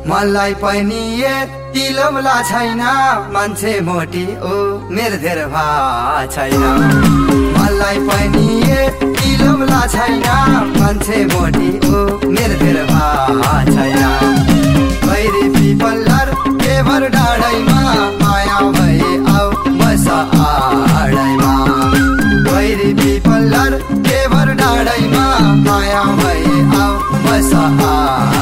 मलाई पनि यति लोभला छैन मान्छे मोटी ओ मेरो धेर भा छैन मलाई पनि यति लोभला छैन मान्छे मोटी ओ मेरो धेर भा छैन गैरी पिपलर केभर डाँडैमा माया भए आऊ बस आडैमा गैरी पिपलर केभर डाँडैमा माया भए आऊ बस